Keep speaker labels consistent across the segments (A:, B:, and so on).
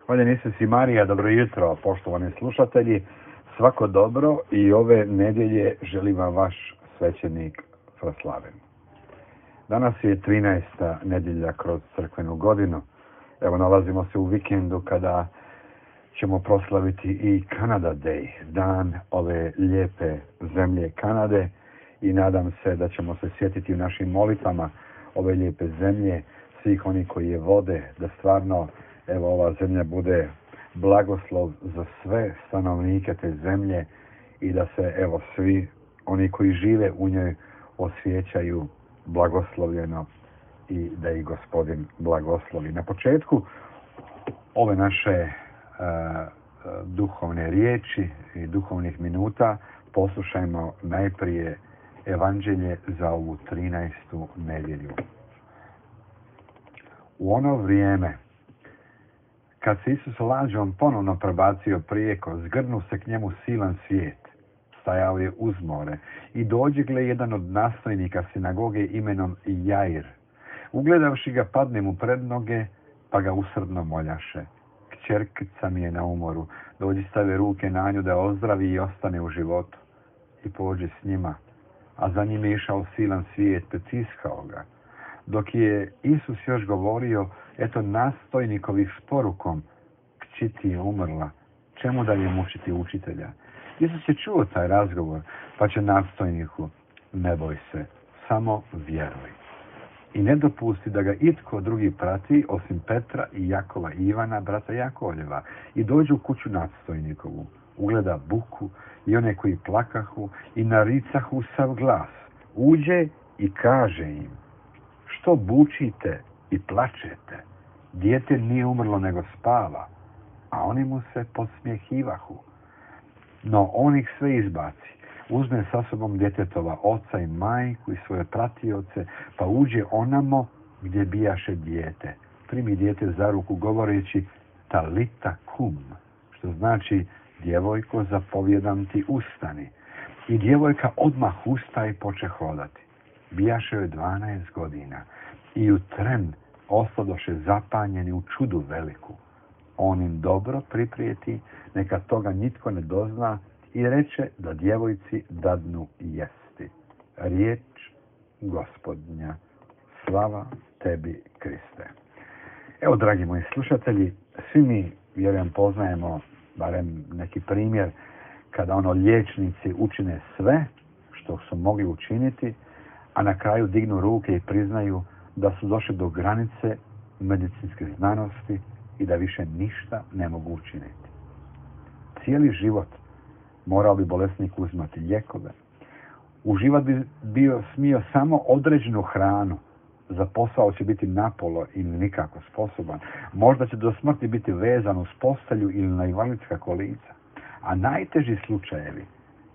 A: Hvala Isus i Marija, dobro jutro, poštovani slušatelji. Svako dobro i ove nedjelje želim vam vaš svećenik Fraslaven. Danas je 13. nedjelja kroz crkvenu godinu. Evo, nalazimo se u vikendu kada ćemo proslaviti i Canada Day, dan ove lijepe zemlje Kanade, i nadam se da ćemo se sjetiti u našim molitvama ove lijepe zemlje, svih oni koji je vode, da stvarno ova zemlja bude blagoslov za sve stanovnike te zemlje i da se svi oni koji žive u njoj osjećaju blagoslovljeno i da ih Gospodin blagoslovi. Na početku ove naše duhovne riječi i duhovnih minuta poslušajmo najprije Evanđelje za ovu 13. nedjelju. U ono vrijeme, kad se Isus lađom ponovno prebacio prijeko, zgrnu se k njemu silan svijet. Stajao je uz more i dođegle jedan od nastojnika sinagoge imenom Jair. Ugledavši ga, padne mu pred noge, pa ga usrdno moljaše. Kćerkica mi je na umoru, dođi, stave ruke na nju da ozdravi i ostane u životu. I pođe s njima, a za njim je išao silan svijet, pritiskao ga. Dok je Isus još govorio, eto nastojnikovi s porukom, kći ti je umrla, čemu dalje mučiti učitelja? Isus je čuo taj razgovor, pa će nastojniku, ne boj se, samo vjeruj. I ne dopusti da ga itko drugi prati, osim Petra i Jakova i Ivana, brata Jakovljeva, i dođu u kuću nastojnikovu. Ugleda buku i one koji plakahu i naricahu sav glas. Uđe i kaže im, što bučite i plačete? Dijete nije umrlo nego spava. A oni mu se podsmjehivahu. No on ih sve izbaci. Uzme sa sobom djetetova oca i majku i svoje pratioce, pa uđe onamo gdje bijaše dijete. Primi dijete za ruku govoreći talita kum, što znači djevojko, zapovjedam ti, ustani. I djevojka odmah usta i poče hodati. Bijaše joj 12 godina i u tren ostadoše zapanjeni u čudu veliku. On im dobro priprijeti, neka toga nitko ne dozna, i reče da djevojci dadnu jesti. Riječ Gospodnja. Slava tebi, Kriste. Evo, dragi moji slušatelji, svi mi, vjerujem, poznajemo barem neki primjer kada liječnici učine sve što su mogli učiniti, a na kraju dignu ruke i priznaju da su došli do granice medicinske znanosti i da više ništa ne mogu učiniti. Cijeli život morao bi bolesnik uzimati lijekove. Uživat bi bio smio samo određenu hranu. Za posao će biti napolo ili nikako sposoban. Možda će do smrti biti vezan uz postelju ili na invalidska kolica. A najteži slučajevi,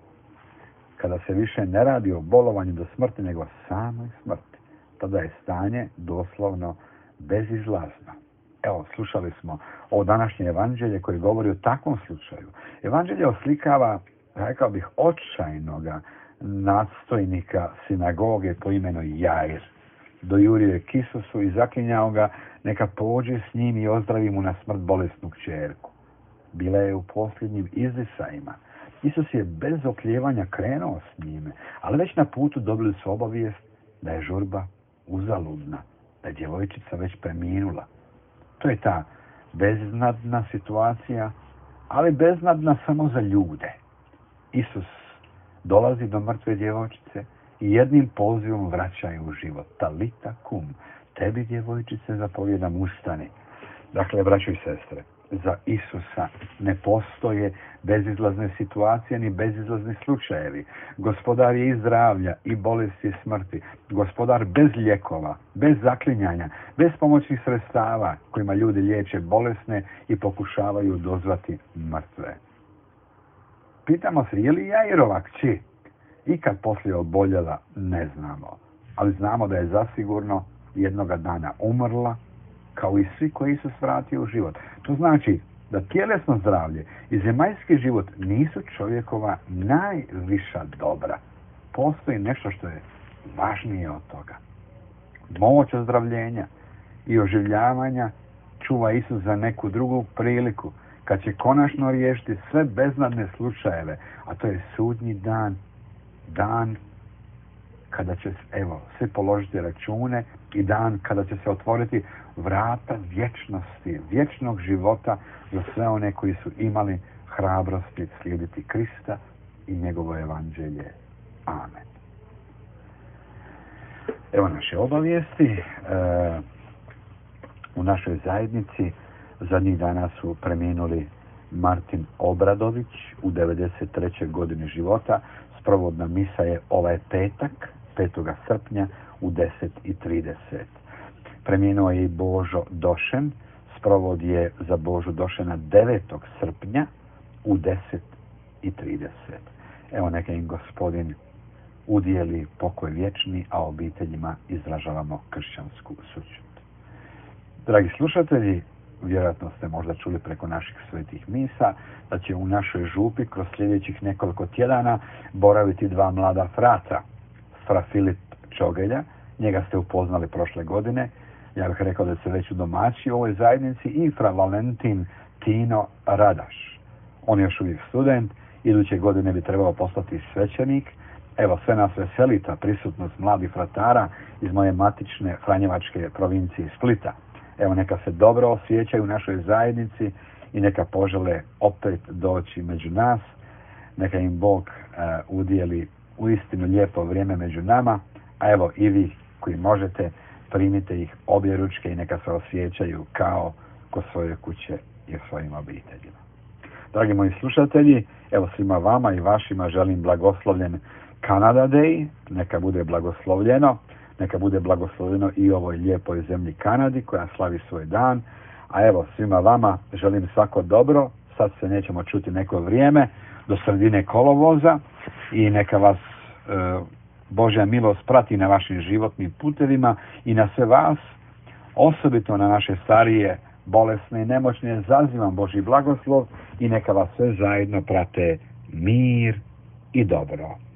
A: kada se više ne radi o bolovanju do smrti, nego samoj smrti, tada je stanje doslovno bezizlazno. Evo, slušali smo ovo današnje evanđelje koje govori o takvom slučaju. Evanđelje oslikava, rekao bih, očajnoga nastojnika sinagoge po imenu Jair. Dojurio je k Isusu i zaklinjao ga neka pođe s njim i ozdravi mu na smrt bolesnu kćerku. Bila je u posljednjim izdisajima. Isus je bez oklijevanja krenuo s njime, ali već na putu dobili su obavijest da je žurba uzaludna, da je djevojčica već preminula. To je ta beznadna situacija, ali beznadna samo za ljude. Isus dolazi do mrtve djevojčice i jednim pozivom vraća je u život. Talita kum, tebi djevojčice zapovjedam, ustani. Dakle, braćo i sestre, za Isusa ne postoje bezizlazne situacije ni bezizlazni slučajevi. Gospodar je i zdravlja i bolesti i smrti. Gospodar bez lijekova, bez zaklinjanja, bez pomoćnih sredstava kojima ljudi liječe bolesne i pokušavaju dozvati mrtve. Pitamo se, je li Jairova kći ikad poslije oboljela? Ne znamo. Ali znamo da je zasigurno jednoga dana umrla, kao i svi koji Isus vratio u život. To znači da tjelesno zdravlje i zemaljski život nisu čovjekova najviša dobra. Postoji nešto što je važnije od toga. Moć ozdravljenja i oživljavanja sačuva Isus za neku drugu priliku, kad će konačno riješiti sve beznadne slučajeve, a to je sudnji dan, dan kada će svi položiti račune i dan kada će se otvoriti vrata vječnosti, vječnog života za sve one koji su imali hrabrosti slijediti Krista i njegovo evanđelje. Amen. Evo naše obavijesti. U našoj zajednici zadnjih dana su preminuli Martin Obradović u 93. godini života. Sprovodna misa je ovaj petak, 5. srpnja u 10:30. Preminuo je i Božo Došen. Sprovod je za Božu Došena 9. srpnja u 10:30. Evo neka im Gospodin udijeli pokoj vječni, a obiteljima izražavamo kršćansku sućut. Dragi slušatelji, vjerojatno ste možda čuli preko naših svetih misa da će u našoj župi kroz sljedećih nekoliko tjedana boraviti dva mlada frata. Fra Filip Čogelja, njega ste upoznali prošle godine, ja bih rekao da se već udomaći u ovoj zajednici, i fra Valentin Tino Radaš. On je još uvijek student, iduće godine bi trebao postati svećenik. Evo, sve nas veseli ta prisutnost mladih fratara iz moje matične franjevačke provincije Splita. Evo, neka se dobro osjećaju u našoj zajednici i neka požele opet doći među nas. Neka im Bog udijeli uistinu lijepo vrijeme među nama, a evo i vi koji možete, primite ih objeručke i neka se osjećaju kao kod svoje kuće i u svojim obiteljima. Dragi moji slušatelji, evo svima vama i vašima želim blagoslovljen Canada Day, neka bude blagoslovljeno, neka bude blagoslovljeno i ovoj lijepoj zemlji Kanadi koja slavi svoj dan, a evo svima vama želim svako dobro, sad se nećemo čuti neko vrijeme, do sredine kolovoza, i neka vas Božja milost prati na vašim životnim putevima i na sve vas, osobito na naše starije, bolesne i nemoćne, zazivam Božji blagoslov i neka vas sve zajedno prate mir i dobro.